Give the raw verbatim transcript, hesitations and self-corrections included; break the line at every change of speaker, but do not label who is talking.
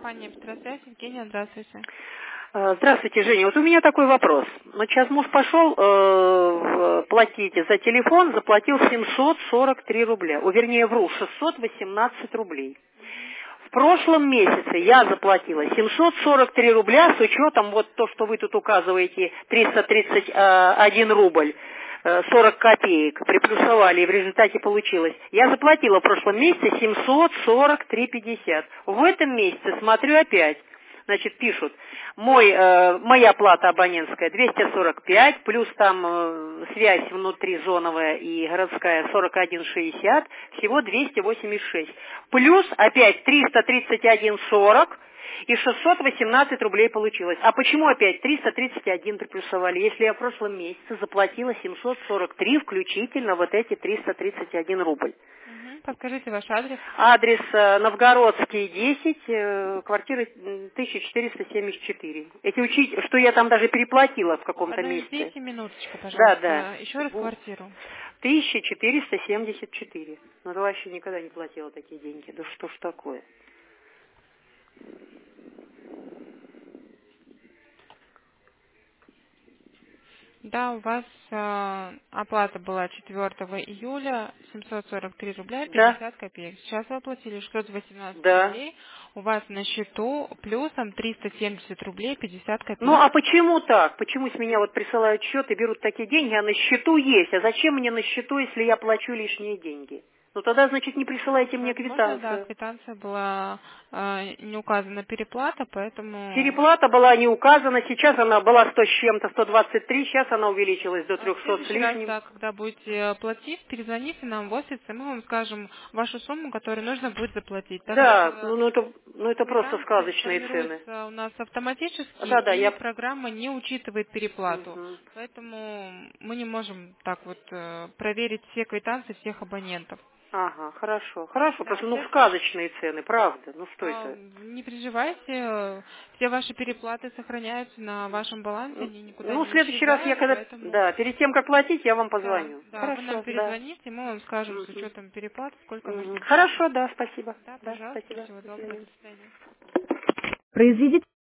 компания Петросвязь. Евгения, здравствуйте.
Здравствуйте, Женя. Вот у меня такой вопрос. Вот сейчас муж пошел э, платить за телефон, заплатил семьсот сорок три рубля. О, вернее, вру, шестьсот восемнадцать рублей. В прошлом месяце я заплатила семьсот сорок три рубля с учетом вот то, что вы тут указываете, триста тридцать один рубль. сорок копеек приплюсовали, и в результате получилось. Я заплатила в прошлом месяце семьсот сорок три пятьдесят. В этом месяце смотрю опять. Значит, пишут, мой, э, моя плата абонентская двести сорок пять, плюс там э, связь внутризоновая и городская сорок один шестьдесят, всего двести восемьдесят шесть. Плюс опять триста тридцать один сорок и шестьсот восемнадцать рублей получилось. А почему опять триста тридцать один приплюсовали, если я в прошлом месяце заплатила семьсот сорок три, включительно вот эти триста тридцать один рубль?
Подскажите ваш адрес.
Адрес э, Новгородский, десять, э, квартира тысяча четыреста семьдесят четыре. Эти учить, что я там даже переплатила в каком-то месте.
Подождите минуточку,
Да,
пожалуйста.
да.
Еще раз квартиру.
тысяча четыреста семьдесят четыре. Ну, я вообще никогда не платила такие деньги. Да что ж такое?
Да, у вас э, оплата была четвёртого июля, семьсот сорок три рубля пятьдесят
Да.
копеек. Сейчас вы оплатили шестьсот восемнадцать
Да.
рублей. У вас на счету плюсом триста семьдесят рублей пятьдесят копеек.
Ну, а почему так? Почему с меня вот присылают счет и берут такие деньги, а на счету есть? А зачем мне на счету, если я плачу лишние деньги? Ну, тогда, значит, не присылайте мне
Возможно,
квитанцию.
да, квитанция была э, не указана переплата, поэтому...
Переплата была не указана, сейчас она была сто с чем-то, сто двадцать три, сейчас она увеличилась до
А в
трехсот с
следующий раз,
лишним.
да, когда будете платить, перезвоните нам в офис, и мы вам скажем вашу сумму, которую нужно будет заплатить. Так
Да,
как
ну, ну, это, ну это просто
квитанция
сказочные цены.
формируется у нас автоматически,
Да, да,
и
я...
программа не учитывает переплату.
Мгм.
Поэтому мы не можем так вот э, проверить все квитанции всех абонентов.
Ага, хорошо, хорошо,
Да,
просто, ну,
все-
сказочные цены, правда, ну что
а,
это?
не переживайте, э, все ваши переплаты сохраняются на вашем балансе, они никуда
Ну, в
не
следующий раз я
исчезают,
когда,
поэтому
да, перед тем, как платить, я вам
да,
позвоню.
да, вы нам
Хорошо, да.
перезвоните, мы вам скажем с
Мгм.
учетом переплаты, сколько нужно
Мгм.
будет.
Хорошо, да, спасибо.
Да,
Да,
пожалуйста,
спасибо.
всего
До
доброго,
свидания.
до свидания.
Произведите